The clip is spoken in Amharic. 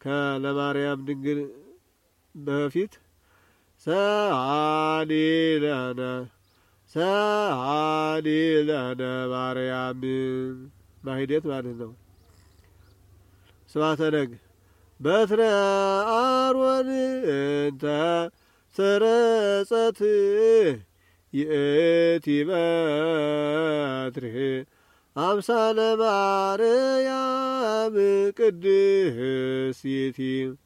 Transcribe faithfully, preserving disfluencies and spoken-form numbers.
ከለማርያም ድንግል በፊት ሰአሊ ለነ ሰአሊ ለነ ማርያም ማሂደት ማለት ነው። ስብሐተ ነግ በትረ አሮን እንተ ሰረጸት ይእቲ በትርህ አምሳለ ማርያም ቅድስቲ